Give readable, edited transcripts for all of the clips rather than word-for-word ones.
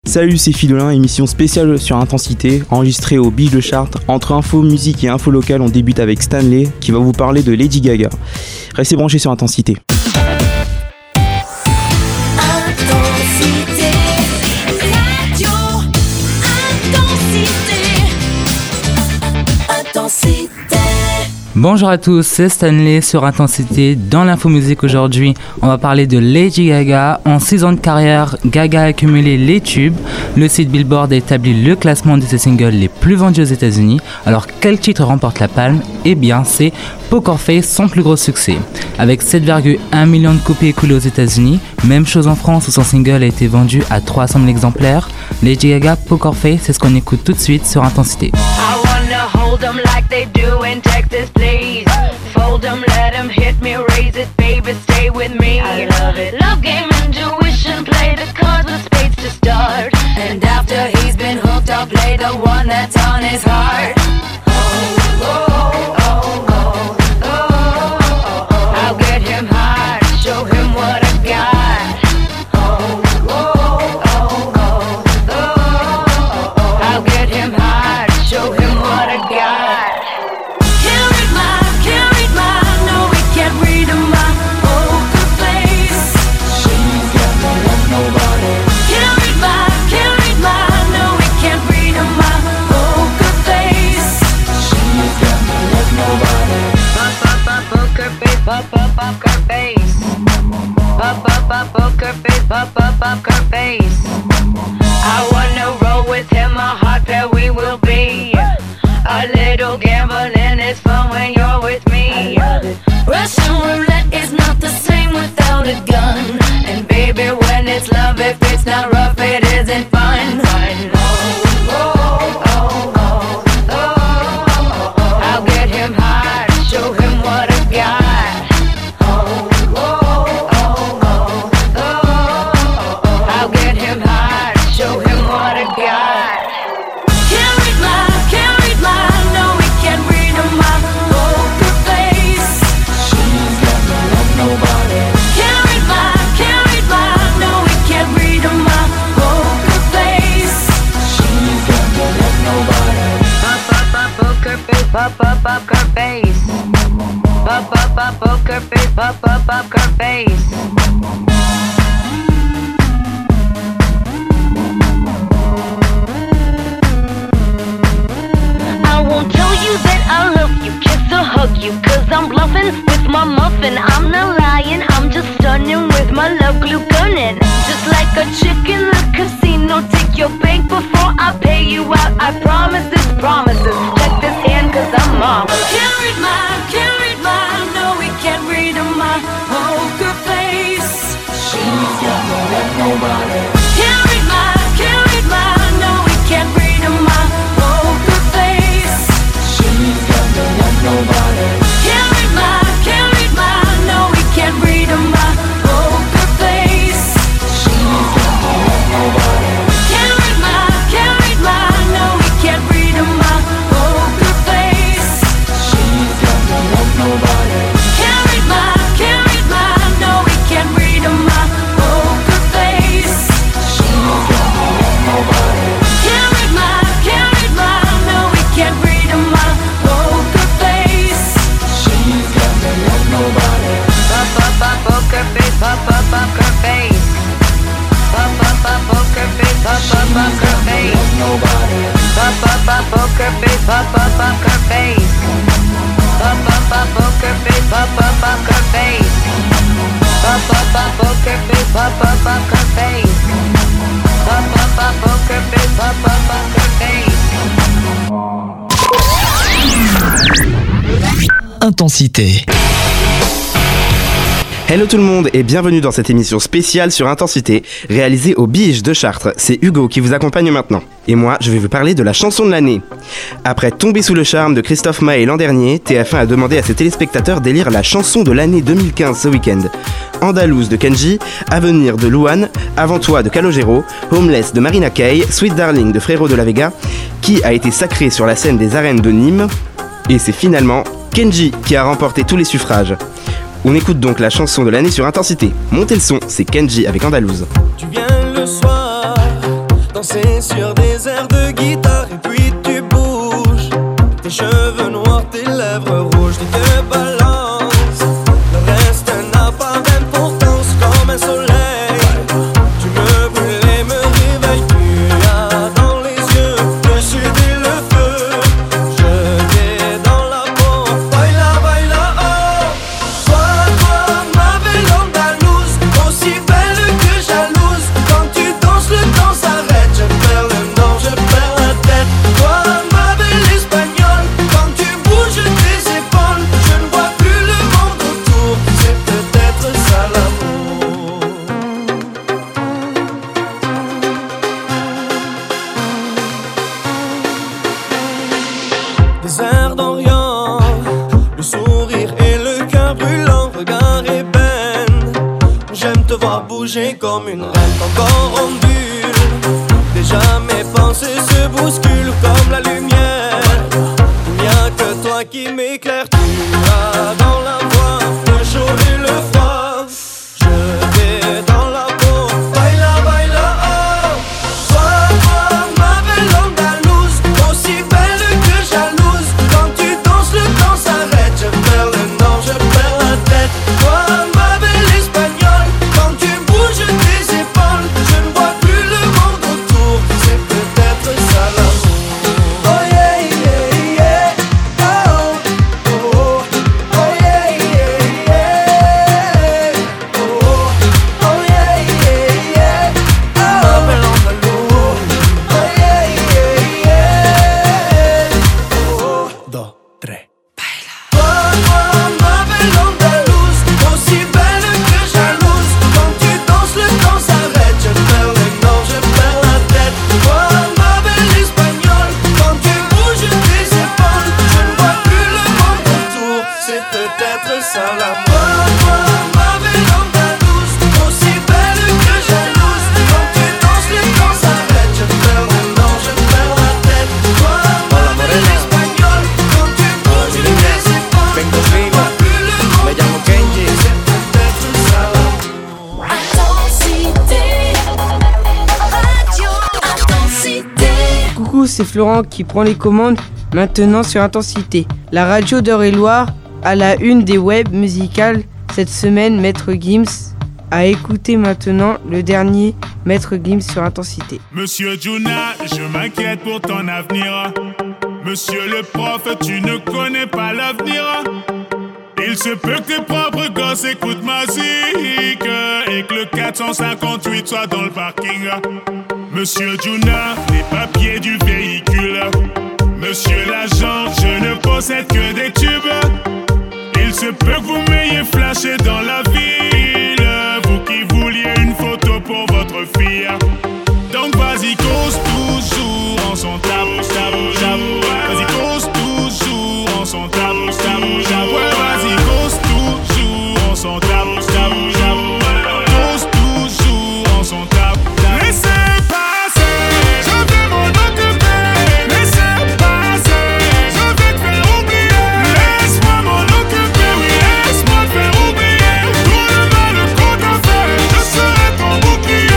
Salut, c'est Fidolin, émission spéciale sur Intensité, enregistrée au Biche de Chartres. Entre info, musique et info locale, on débute avec Stanley, qui va vous parler de Lady Gaga. Restez branchés sur Intensité. Bonjour à tous, c'est Stanley sur Intensité. Dans l'infomusique aujourd'hui, on va parler de Lady Gaga. En 6 ans de carrière, Gaga a accumulé les tubes. Le site Billboard a établi le classement de ses singles les plus vendus aux États-Unis. Alors quel titre remporte la palme ? Eh bien c'est Poker Face, son plus gros succès. Avec 7,1 millions de copies écoulées aux États-Unis, même chose en France où son single a été vendu à 300 000 exemplaires. Lady Gaga, Poker Face, c'est ce qu'on écoute tout de suite sur Intensité. Hold them like they do in Texas, please. Fold them, let them hit me, raise it, baby, stay with me. I love it. Love game, intuition, play the cards with spades to start. And after he's been hooked, I'll play the one that's on his heart. Oh, oh, oh, oh, oh, oh, oh. I'll get him hard, show him what I got. Oh, oh, oh, oh, oh, oh. I'll get him hard, show him what I got. Poker face. I wanna roll with him, a hot pair we will be. A little gambling is fun when you're with me. Russian roulette is not the same without a gun. And baby, when it's love, if it's not rough, it isn't fun. Oh, oh, oh, oh, oh, oh, oh. I'll get him hard, show him what I got. Poker face. Poker face. Poker face. I won't tell you that I love you, kiss or hug you, 'cause I'm bluffing with my muffin. I'm not lying, I'm just stunning with my love glue gunning. Just like a chick in the casino, take your bank before I pay you out. I promise this promises. Check this hand 'cause I'm marvelous. Can't read mine, no we can't read my poker face. She's got no love, nobody. Can't read mine, no we can't read my poker face. She's got no love, nobody. Can't read mine, no we can't read my poker face. She's got no love, nobody. Can't read mine, no we can't read my poker face. She's got no love, nobody. Can't read mine, no we can't read my poker face. She's got no love, nobody. Can't read mine, no we can't read my poker face. She's got no love, nobody. Poker face, poker face. Poker face, poker face. Nobody. Poker face, poker face. Poker face, poker face. Poker face, poker face. Poker face, poker face. Intensité. Hello tout le monde et bienvenue dans cette émission spéciale sur Intensité, réalisée au Biche de Chartres. C'est Hugo qui vous accompagne maintenant. Et moi, je vais vous parler de la chanson de l'année. Après Tomber sous le charme de Christophe Maé l'an dernier, TF1 a demandé à ses téléspectateurs d'élire la chanson de l'année 2015 ce week-end. Andalouse de Kenji, Avenir de Louane, Avant toi de Calogero, Homeless de Marina Kaye, Sweet Darling de Frérot de la Vega, qui a été sacré sur la scène des arènes de Nîmes. Et c'est finalement Kenji qui a remporté tous les suffrages. On écoute donc la chanson de l'année sur Intensité. Montez le son, c'est Kenji avec Andalouse. Tu viens le soir danser sur des airs de guitare et puis tu bouges. Tes cheveux noirs, tes lèvres rouges, tu te balances. Le reste n'a pas d'importance comme un soleil. Tu me brûles et me réveilles, tu as dans les yeux le sud et le feu. Je t'ai dans la peau, baila, baila, oh. Toi, ma belle andalouse, aussi belle que jalouse. Quand tu danses, le temps s'arrête. Je perds le nord, je perds la tête. Toi, ma belle espagnole, quand tu bouges tes épaules, je ne vois plus le monde autour. C'est peut-être ça l'amour. Des airs d'Orient, le sourire et le cœur brûlant, regard ébène. J'aime te voir bouger comme une reine, ton corps ondule. Déjà mes pensées se bousculent comme la lumière. Il n'y a que toi qui m'éclaire. Tu as dans la voix le chaud et le froid. Je t'ai dans la peau, baila, baila, oh. Toi, ma belle andalouse, aussi belle que jalouse. Quand tu danses, le temps s'arrête. Je perds le nord, je perds la tête. Toi, ma belle espagnole, quand tu bouges tes épaules, je ne vois plus le monde autour. C'est peut-être ça l'amour. Oh yeah, yeah, yeah. Oh, oh, oh. Oh yeah, yeah, yeah. Oh, oh yeah, yeah, yeah. Ma belle andalouse. Oh yeah, yeah, yeah. Oh, dos, tres. Toi, ma belle andalouse, aussi belle que jalouse. Quand tu danses, le temps s'arrête. Je perds le nord, je perds la tête. Toi, ma belle espagnole, quand tu bouges tes épaules, je ne vois plus le monde autour. C'est peut-être ça l'amour. Toi, ma belle andalouse, aussi belle que jalouse. Quand tu danses, le temps s'arrête. Je perds le nord, je perds la tête. Toi, ma belle espagnole, quand tu bouges tes épaules, je ne vois plus le monde autour. C'est peut-être ça l'amour. Intensité, radio Intensité. Coucou, c'est Florent qui prend les commandes maintenant sur Intensité. La radio d'Eure-et-Loire à la une des web musicales cette semaine, Maître Gims. À écouter maintenant le dernier Maître Gims sur Intensité. Monsieur Juna, je m'inquiète pour ton avenir. Monsieur le prof, tu ne connais pas l'avenir. Il se peut que tes propres gosses écoutent ma musique et que le 458 soit dans le parking. Monsieur Juna, les papiers du véhicule. Monsieur l'agent, je ne possède que des tubes. Il se peut que vous m'ayez flashé dans la ville, vous qui vouliez une photo pour votre fille. Donc vas-y, cause toujours en son tabou, tabou, tabou. Vas-y, cause toujours en son tabou, tabou, tabou. Ouais, vas-y, cause toujours en son tabou, tabou, tabou. Cause toujours en son tabou. Laissez passer, je vais m'en occuper. Laissez passer, je vais te faire oublier. Laisse-moi m'en occuper, oui, laisse-moi te faire oublier. Tout le mal qu'on t'a fait, je serai ton bouclier.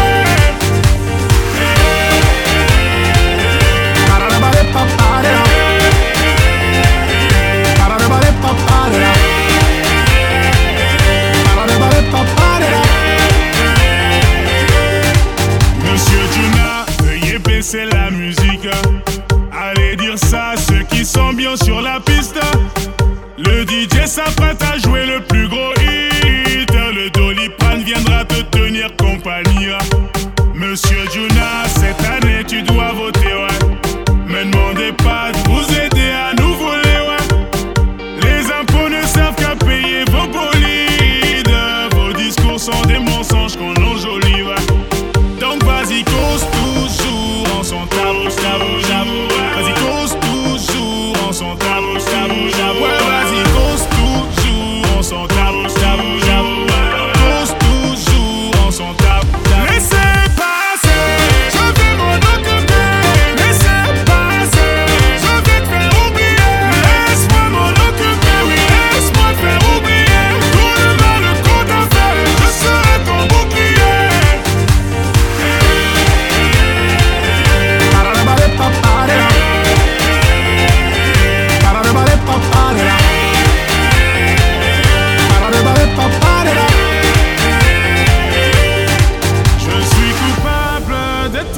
Monsieur Juna, veuillez baisser la musique. Allez dire ça à ceux qui sont bien sur la piste. Le DJ s'apprête à jouer le plus gros hit. Le Doliprane viendra te tenir compagnie. Monsieur Juna, cette année tu dois voter, ouais. Me demandez pas de vous aider à nous voler, ouais. Les impôts ne servent qu'à payer vos bolides. Vos discours sont des mensonges qu'on enjolive. Donc vas-y, cause toujours en son tabou, tabou, tabou. Vas-y, cause toujours en son tabou, tabou, tabou. Ouais, vas-y, cause toujours en son tabou, tabou, tabou. Cause toujours en son tabou, tabou. Laissez passer, je vais m'en occuper.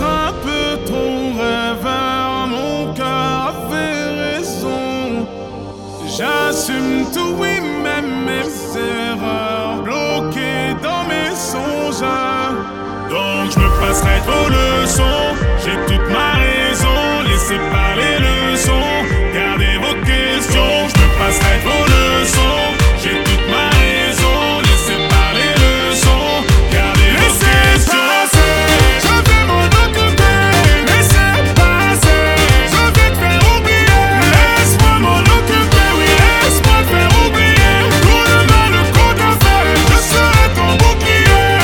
un peu trop rêveur, mon cœur avait raison. J'assume tout, oui, même mes erreurs, bloquées dans mes songes. Donc je me passerai vos leçons, j'ai toute ma raison. Laissez parler leçons, gardez vos questions. Je me passerai vos leçons, j'ai toute ma raison. Laissez parler leçons, gardez vos questions. Je vais m'en occuper, laissez passer. Je vais te faire oublier, laisse-moi m'en occuper, oui, laisse-moi te faire oublier. Tout le mal qu'on t'a fait, je serai ton bouclier.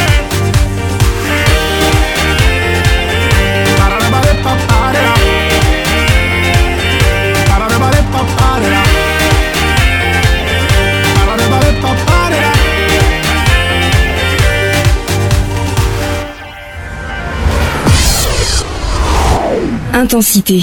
Intensité.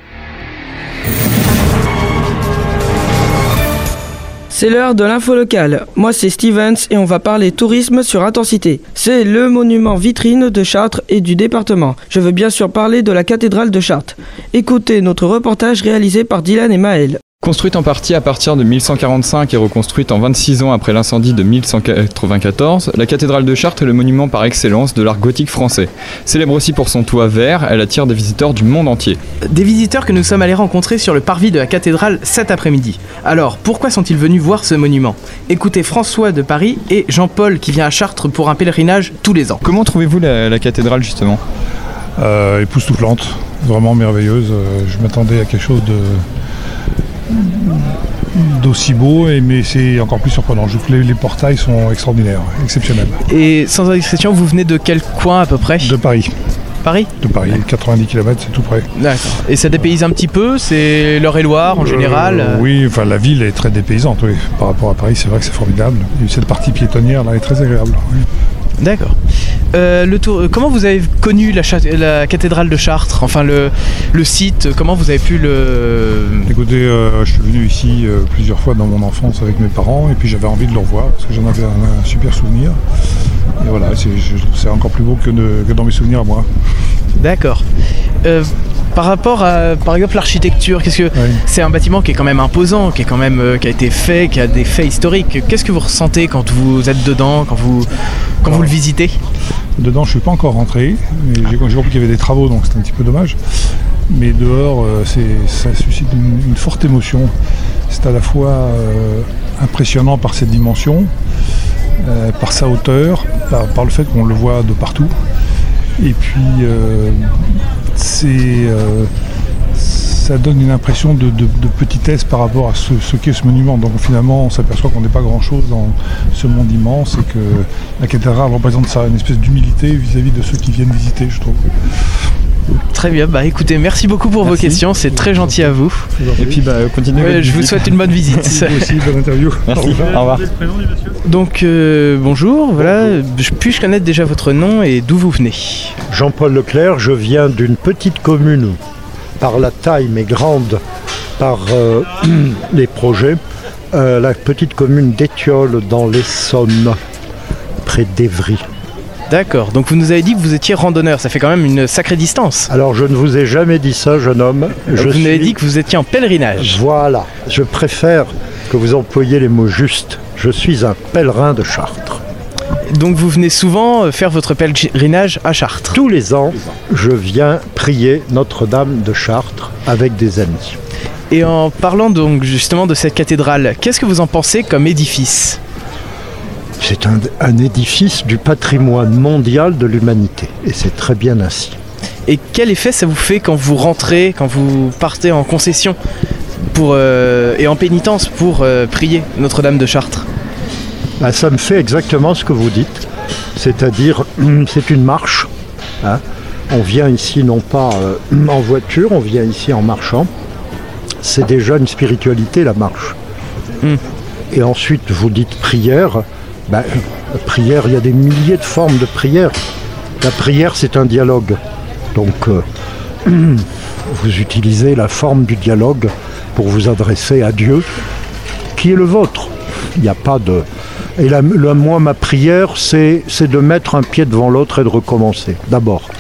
C'est l'heure de l'info locale. Moi c'est Stevens et on va parler tourisme sur Intensité. C'est le monument vitrine de Chartres et du département. Je veux bien sûr parler de la cathédrale de Chartres. Écoutez notre reportage réalisé par Dylan et Maël. Construite en partie à partir de 1145 et reconstruite en 26 ans après l'incendie de 1194, la cathédrale de Chartres est le monument par excellence de l'art gothique français. Célèbre aussi pour son toit vert, elle attire des visiteurs du monde entier. Des visiteurs que nous sommes allés rencontrer sur le parvis de la cathédrale cet après-midi. Alors, pourquoi sont-ils venus voir ce monument ? Écoutez François de Paris et Jean-Paul qui vient à Chartres pour un pèlerinage tous les ans. Comment trouvez-vous la cathédrale justement ? Époustouflante, vraiment merveilleuse. Je m'attendais à quelque chose d'aussi beau, mais c'est encore plus surprenant. Je trouve que les portails sont extraordinaires, exceptionnels. Et sans indiscrétion, vous venez de quel coin à peu près ? De Paris. Paris ? De Paris, 90 km, c'est tout près. D'accord. Et ça dépayse un petit peu ? C'est l'Eure-et-Loire en général ? Oui, enfin la ville est très dépaysante, oui. Par rapport à Paris, c'est vrai que c'est formidable. Et cette partie piétonnière là est très agréable. Oui. D'accord. Comment vous avez connu la cathédrale de Chartres ? Enfin le site, comment vous avez pu le... Écoutez, je suis venu ici plusieurs fois dans mon enfance avec mes parents et puis j'avais envie de le revoir parce que j'en avais un super souvenir. Et voilà, je trouve que c'est encore plus beau que dans mes souvenirs à moi. D'accord. Par rapport à, par exemple, l'architecture, c'est un bâtiment qui est quand même imposant, qui a été fait, qui a des faits historiques. Qu'est-ce que vous ressentez quand vous êtes dedans, quand vous le visitez ? Dedans, je ne suis pas encore rentré, mais j'ai compris qu'il y avait des travaux, donc c'est un petit peu dommage. Mais dehors, ça suscite une forte émotion. C'est à la fois impressionnant par cette dimension, par sa hauteur, par le fait qu'on le voit de partout. Et puis, ça donne une impression de petitesse par rapport à ce qu'est ce monument. Donc finalement, on s'aperçoit qu'on n'est pas grand-chose dans ce monde immense et que la cathédrale représente ça, une espèce d'humilité vis-à-vis de ceux qui viennent visiter, je trouve. Très bien, écoutez, merci beaucoup pour vos questions, c'est très gentil à vous. Et puis continuez. Je vous souhaite une bonne visite. Vous aussi, bonne interview. Merci, au revoir. Donc bonjour, voilà, puis-je connaître déjà votre nom et d'où vous venez ? Jean-Paul Leclerc, je viens d'une petite commune, par la taille mais grande par les projets, la petite commune d'Étiole dans l'Essonne, près d'Évry. D'accord, donc vous nous avez dit que vous étiez randonneur, ça fait quand même une sacrée distance. Alors je ne vous ai jamais dit ça, jeune homme. Vous nous avez dit que vous étiez en pèlerinage. Voilà, je préfère que vous employiez les mots justes. Je suis un pèlerin de Chartres. Donc vous venez souvent faire votre pèlerinage à Chartres ? Tous les ans, je viens prier Notre-Dame de Chartres avec des amis. Et en parlant donc justement de cette cathédrale, qu'est-ce que vous en pensez comme édifice ? C'est un édifice du patrimoine mondial de l'humanité, et c'est très bien ainsi. Et quel effet ça vous fait quand vous rentrez, quand vous partez en concession et en pénitence pour prier Notre-Dame de Chartres ? Ça me fait exactement ce que vous dites, c'est-à-dire c'est une marche. Hein. On vient ici non pas en voiture, on vient ici en marchant. C'est déjà une spiritualité, la marche. Et ensuite, vous dites prière. Prière, il y a des milliers de formes de prière. La prière, c'est un dialogue. Donc, vous utilisez la forme du dialogue pour vous adresser à Dieu, qui est le vôtre. Il n'y a pas de... Et moi, ma prière, c'est de mettre un pied devant l'autre et de recommencer, d'abord.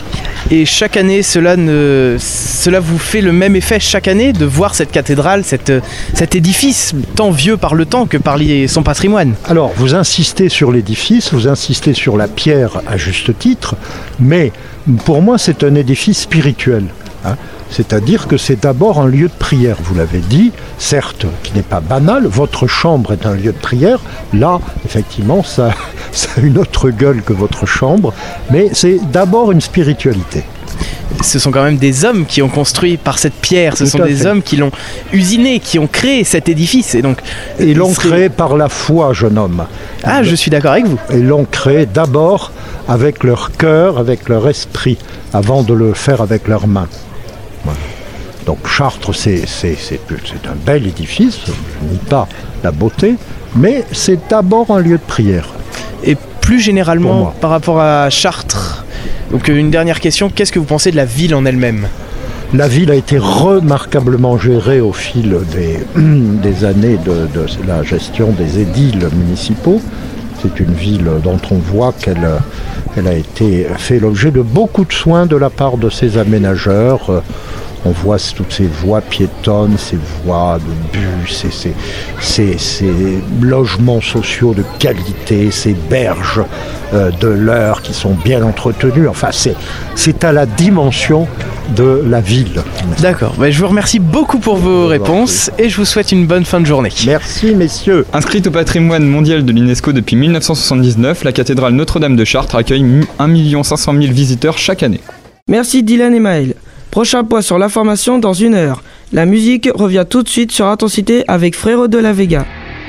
Et chaque année, cela vous fait le même effet chaque année de voir cette cathédrale, cet édifice tant vieux par le temps que par son patrimoine. Alors, vous insistez sur l'édifice, vous insistez sur la pierre à juste titre, mais pour moi, c'est un édifice spirituel. C'est-à-dire que c'est d'abord un lieu de prière, vous l'avez dit, certes, qui n'est pas banal, votre chambre est un lieu de prière, là, effectivement, ça a une autre gueule que votre chambre, mais c'est d'abord une spiritualité. Ce sont quand même des hommes qui ont construit par cette pierre, ce sont des hommes qui l'ont usiné, qui ont créé cet édifice. Et l'ont créé par la foi, jeune homme. Ah, je suis d'accord avec vous. Et l'ont créé d'abord avec leur cœur, avec leur esprit, avant de le faire avec leurs mains. Voilà. Donc Chartres, c'est un bel édifice, je ne nie pas la beauté, mais c'est d'abord un lieu de prière. Et plus généralement, par rapport à Chartres, donc une dernière question, qu'est-ce que vous pensez de la ville en elle-même ? La ville a été remarquablement gérée au fil des années de la gestion des édiles municipaux. C'est une ville dont on voit qu'elle a été fait l'objet de beaucoup de soins de la part de ses aménageurs. On voit toutes ces voies piétonnes, ces voies de bus, ces logements sociaux de qualité, ces berges de l'heure qui sont bien entretenues. Enfin, c'est à la dimension de la ville. D'accord, je vous remercie beaucoup pour vos réponses et je vous souhaite une bonne fin de journée. Merci messieurs. Inscrite au patrimoine mondial de l'UNESCO depuis 1979, la cathédrale Notre-Dame de Chartres accueille 1 500 000 visiteurs chaque année. Merci Dylan et Maël. Prochain point sur l'information dans 1 heure. La musique revient tout de suite sur Intensité avec Frérot de la Vega.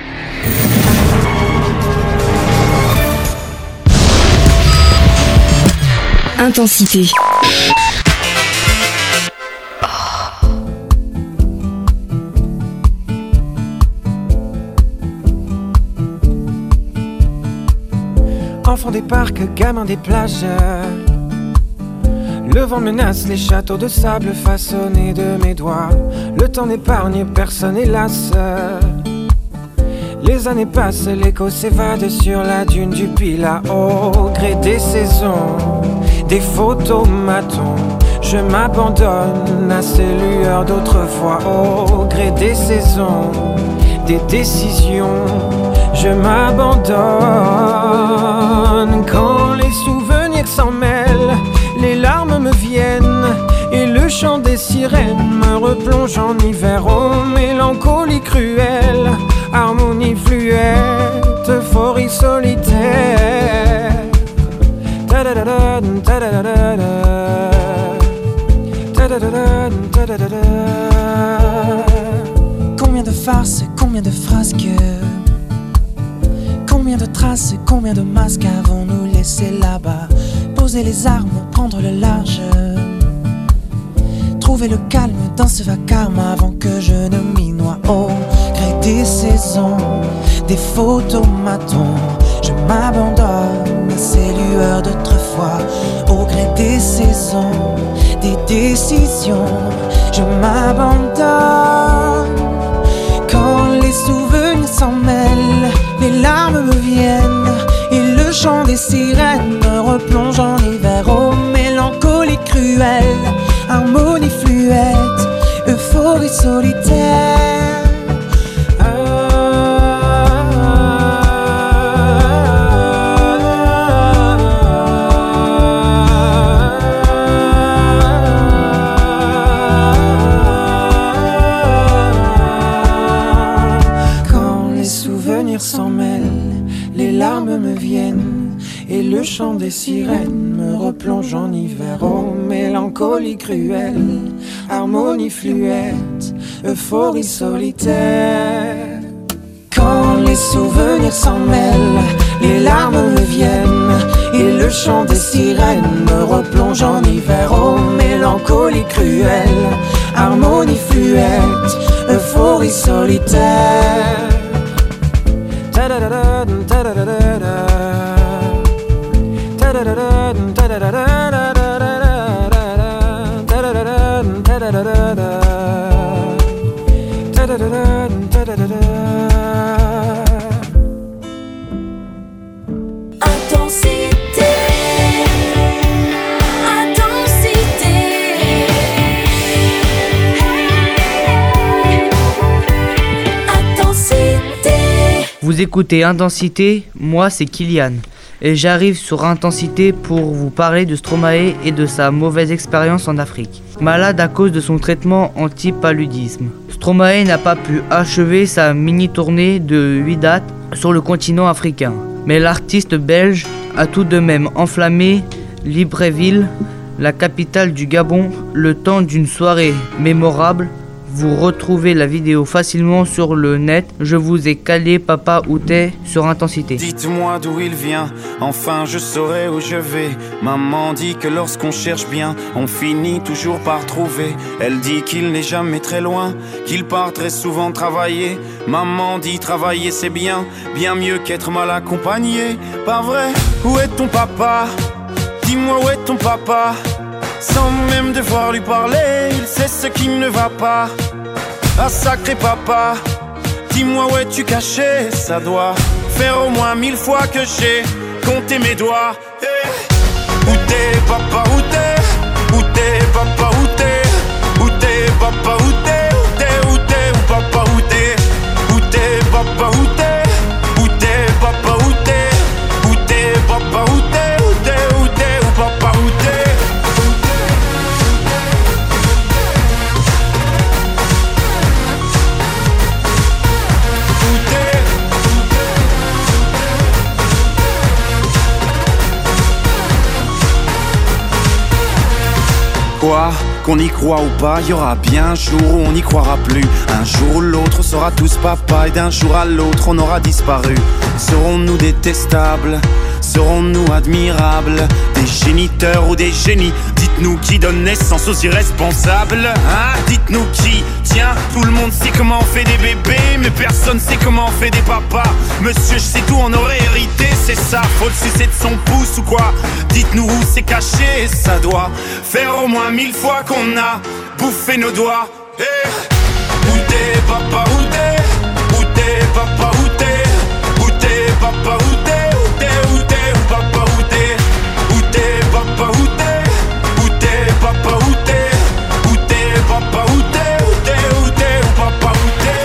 Intensité. Enfant des parcs, gamin des plages. Le vent menace les châteaux de sable façonnés de mes doigts. Le temps n'épargne personne hélas. Les années passent, l'écho s'évade sur la dune du Pilat. Au gré des saisons, des photomatons, je m'abandonne à ces lueurs d'autrefois. Au gré des saisons, des décisions, je m'abandonne. Quand les souvenirs s'en mêlent, les larmes me viennent et le chant des sirènes me replonge en hiver. Oh, mélancolie cruelle, harmonie fluette, euphorie solitaire. Combien de farces, combien de frasques, combien de traces, combien de masques avons-nous laissé là-bas? Poser les armes, prendre le large, trouver le calme dans ce vacarme avant que je ne m'y noie. Au gré des saisons, des photomatons, je m'abandonne à ces lueurs d'autrefois. Au gré des saisons, des décisions, je m'abandonne. Quand les souvenirs s'en mêlent, les larmes me viennent et le chant des sirènes me replonge en hiver. Oh, mélancolie cruelle, harmonie fluette, euphorie solitaire. S'en mêlent, les larmes me viennent et le chant des sirènes me replonge en hiver. Oh, mélancolie cruelle, harmonie fluette, euphorie solitaire. Quand les souvenirs s'en mêlent, les larmes me viennent et le chant des sirènes me replonge en hiver. Oh, mélancolie cruelle, harmonie fluette, euphorie solitaire. Intensité, intensité. Vous écoutez Intensité, moi c'est Kylian. Et j'arrive sur Intensité pour vous parler de Stromae et de sa mauvaise expérience en Afrique. Malade à cause de son traitement anti-paludisme. Stromae n'a pas pu achever sa mini-tournée de 8 dates sur le continent africain. Mais l'artiste belge a tout de même enflammé Libreville, la capitale du Gabon, le temps d'une soirée mémorable. Vous retrouvez la vidéo facilement sur le net. Je vous ai calé Papa Outé sur Intensité. Dites-moi d'où il vient, enfin je saurai où je vais. Maman dit que lorsqu'on cherche bien, on finit toujours par trouver. Elle dit qu'il n'est jamais très loin, qu'il part très souvent travailler. Maman dit travailler c'est bien, bien mieux qu'être mal accompagné. Pas vrai? Où est ton papa? Dis-moi où est ton papa? Sans même devoir lui parler, il sait ce qui ne va pas. Ah sacré papa, dis-moi où es-tu caché? Ça doit faire au moins 1000 fois que j'ai compté mes doigts. Hey. Où t'es papa, où t'es? Où t'es papa, où t'es? Où t'es papa, où t'es? Où t'es, où t'es, où papa, où t'es? Où t'es papa, où t'es? Où t'es papa, où t'es? Où t'es papa, où t'es? Où t'es, où t'es, où papa, où t'es? Quoi? Qu'on y croit ou pas, y aura bien un jour où on n'y croira plus. Un jour ou l'autre on sera tous papa, et d'un jour à l'autre on aura disparu. Serons-nous détestables? Serons-nous admirables? Des géniteurs ou des génies? Dites-nous qui donne naissance aux irresponsables, hein? Dites-nous qui? Tiens, tout le monde sait comment on fait des bébés, mais personne sait comment on fait des papas. Monsieur, je sais tout, on aurait hérité, c'est ça. Faut le sucer de son pouce ou quoi? Dites-nous où c'est caché, ça doit faire au moins 1000 fois qu'on a bouffé nos doigts. Hey. Où t'es papa, où t'es? Où t'es papa, où t'es? Où t'es papa, où t'es? Où t'es, où t'es, où papa, où t'es? Où t'es papa, où t'es? Où t'es papa, où t'es? Où t'es papa, où t'es? Où t'es, où t'es, où papa, où t'es?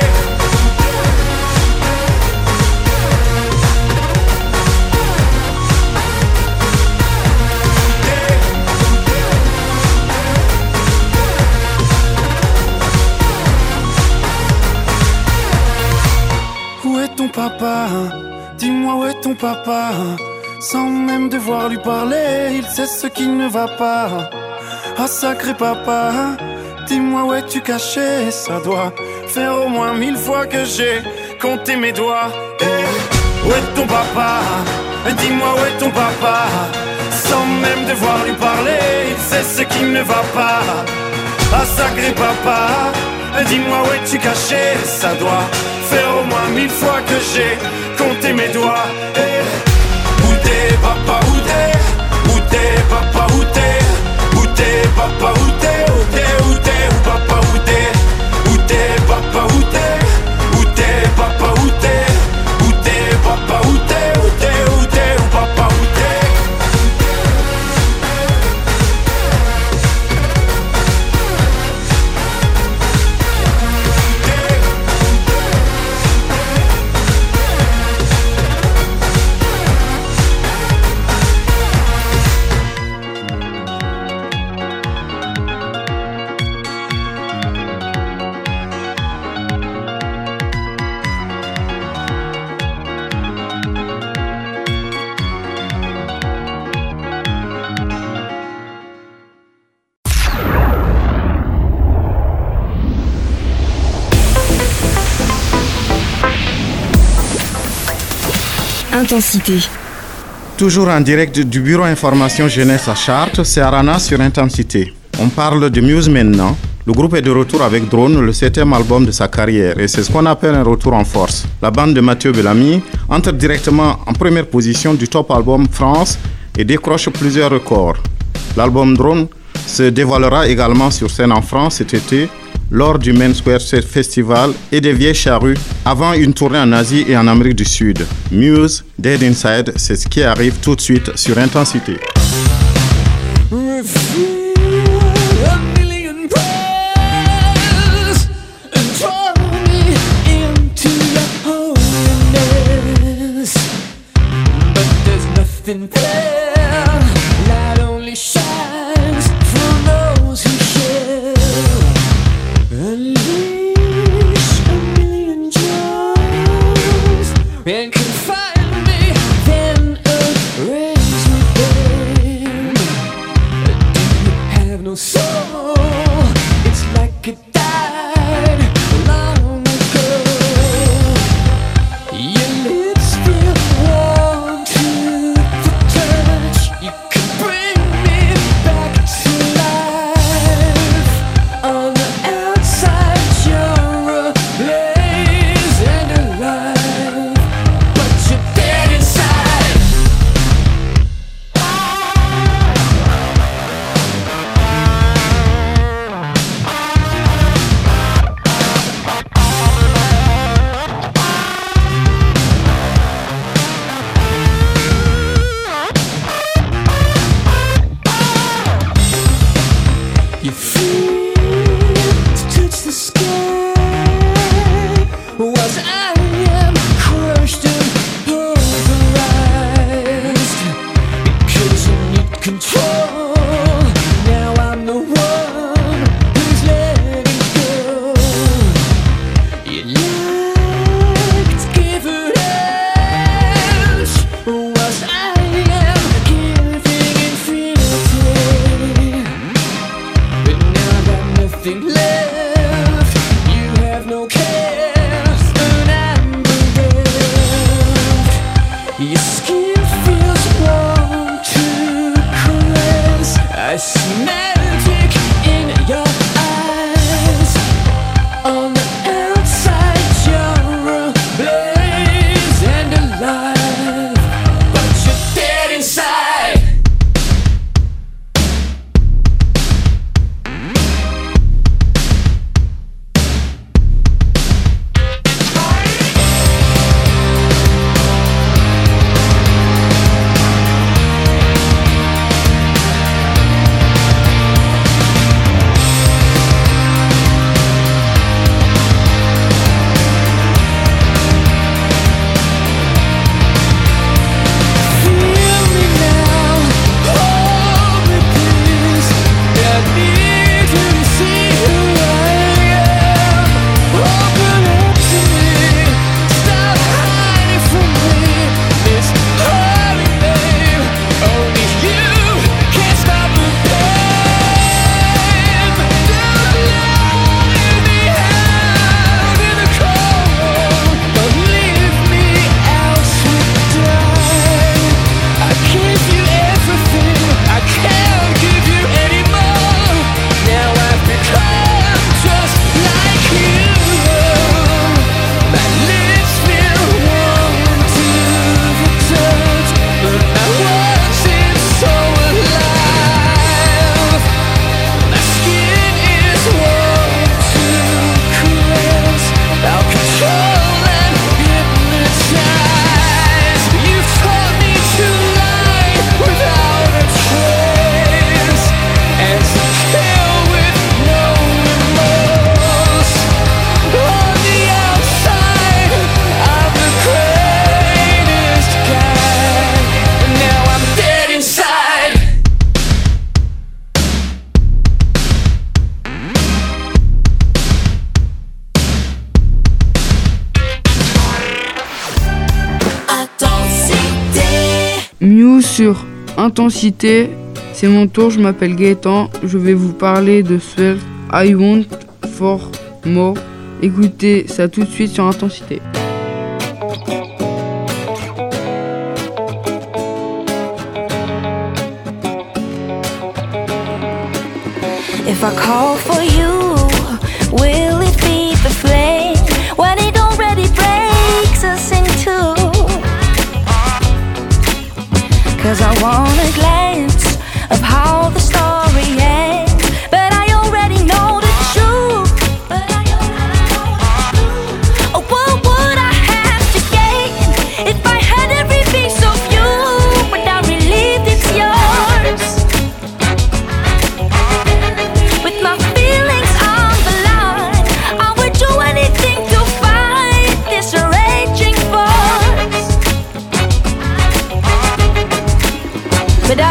Où est ton papa? Dis-moi où est ton papa? Sans même devoir lui parler, il sait ce qui ne va pas. Ah sacré papa, dis-moi où es-tu caché? Ça doit faire au moins 1000 fois que j'ai compté mes doigts. Hey. Où est ton papa? Dis-moi où est ton papa? Sans même devoir lui parler, il sait ce qui ne va pas. Ah sacré papa, dis-moi où es-tu caché? Ça doit faire au moins 1000 fois que j'ai compté mes doigts. Hey. Où t'es papa, où t'es? Où t'es papa, où t'es? Où t'es papa, où t'es? Où t'es, où t'es, où papa, où t'es? Où t'es papa, où t'es? Où t'es papa, où t'es? Où t'es papa, où t'es? Où t'es, où t'es, où papa, où t'es? Intensité. Toujours en direct du bureau information jeunesse à Chartres, c'est Arana sur Intensité. On parle de Muse maintenant. Le groupe est de retour avec Drone, le 7e album de sa carrière, et c'est ce qu'on appelle un retour en force. La bande de Mathieu Bellamy entre directement en première position du Top Album France et décroche plusieurs records. L'album Drone se dévoilera également sur scène en France cet été lors du Main Square Festival et des Vieilles Charrues avant une tournée en Asie et en Amérique du Sud. Muse, Dead Inside, c'est ce qui arrive tout de suite sur Intensité. And draw me into your holiness. Mew sur Intensité. C'est mon tour, je m'appelle Gaëtan. Je vais vous parler de Svelte, I Want For More. Écoutez ça tout de suite sur Intensité. If I call for you, will it be the flame when it already breaks us in two? 'Cause I want a glance of how the story ends, but I already know the truth. Oh, what would I have to gain if I had every piece of you, but I relieved it's yours? With my feelings on the line, I would do anything to fight this raging force. But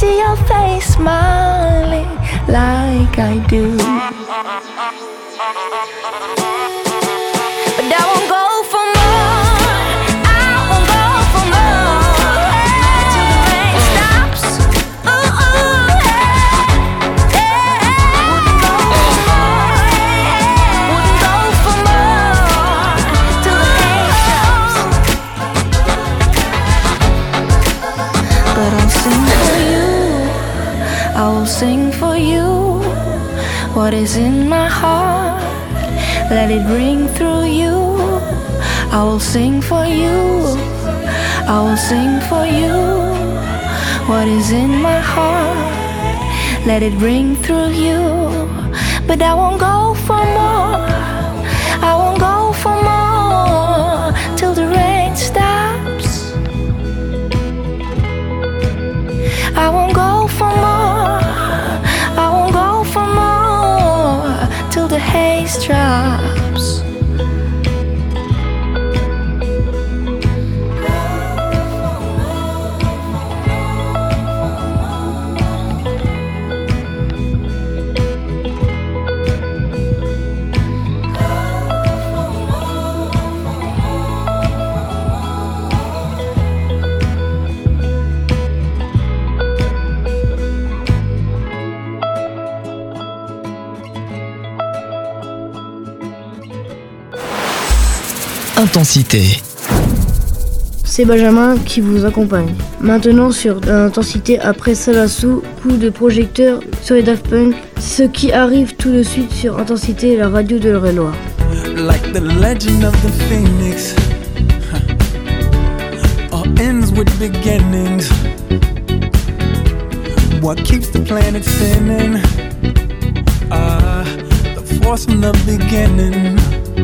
see your face smiling like I do. But I won't go for more. I won't go for more till the rain stops. Ooh, ooh, yeah, yeah. Wouldn't go for more till the rain stops. But I'll sing for you. I will sing for you what is in my heart. Let it ring through you. I will sing for you. I will sing for you what is in my heart. Let it ring through you. But I won't go for more. I won't go for more till the rain stops. I won't go for more. I won't go for more till the haze drops. Intensité. C'est Benjamin qui vous accompagne. Maintenant sur Intensité, après Salassou, coup de projecteur sur les Daft Punk, ce qui arrive tout de suite sur Intensité, la radio de l'Eure-et-Loire. Like the legend of the phoenix, all ends with beginnings. What keeps the planet spinning? The force from the beginning.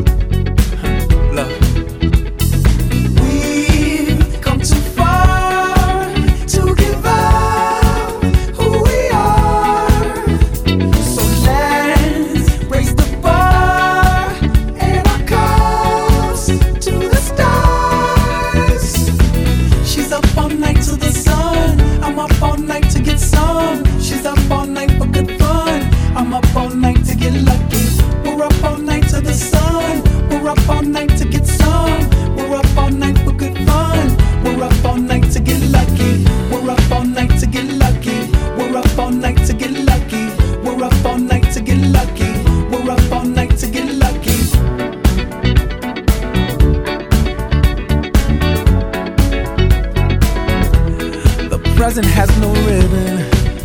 Present has no ribbon.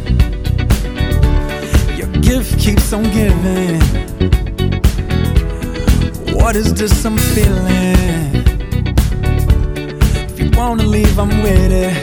Your gift keeps on giving. What is this I'm feeling? If you wanna leave, I'm with it.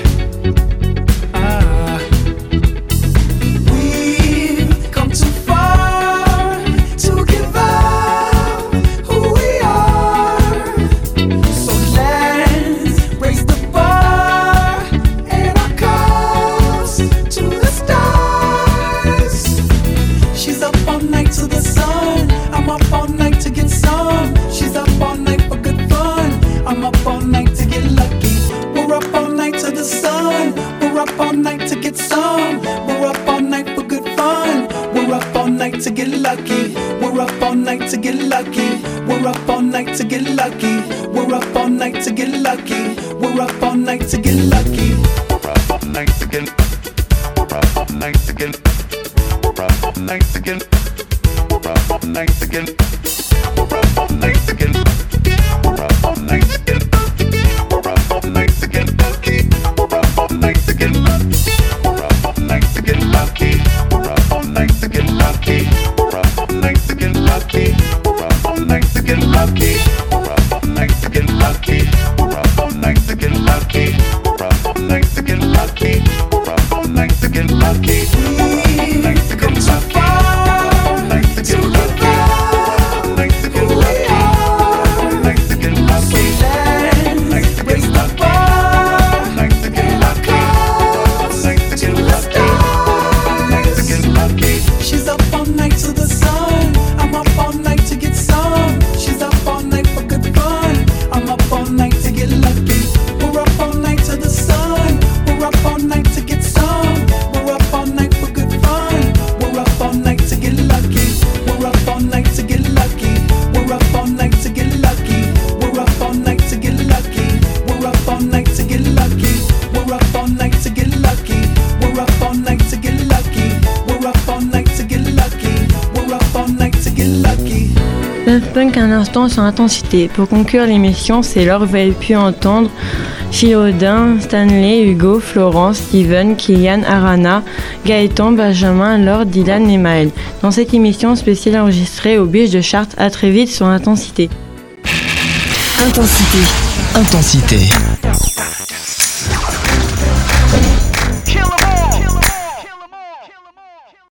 We've come too far to give up who we are. So let's raise the bar and our cups to the stars. She's up all night to the sun. I'm up all night to get some. She's up all night for good fun. I'm up all night to get lucky. We're up all night to the sun. We're up all night to get some. We're up all night for good fun. We're up all night to get lucky. We're up all night to get lucky. We're up all night to get lucky. We're up all night to get lucky. We're up all night to get lucky. We're up all night to get. We're up all night to get. We're up all night to get. We're up all night to get. We're up all night to get. We're up all night to get. We're up all night to get lucky. We're up all night to get lucky. We're up all night to get lucky. We're up all night to get lucky. We're up all night to get lucky. We're up all night to get lucky. We're up all night to get lucky. We're up all night to get lucky. We're up all night to get lucky. We're up all night to get lucky. We're up all night to get lucky. To get lucky. We're up all night to get lucky. We're up all night to get lucky. temps sur Intensité. Pour conclure l'émission, c'est l'heure où vous avez pu entendre Philaudin, Stanley, Hugo, Florence, Steven, Kylian, Arana, Gaëtan, Benjamin, Laure, Dylan et Maël. Dans cette émission spéciale enregistrée au Biche de Chartres, à très vite sur Intensité. Intensité.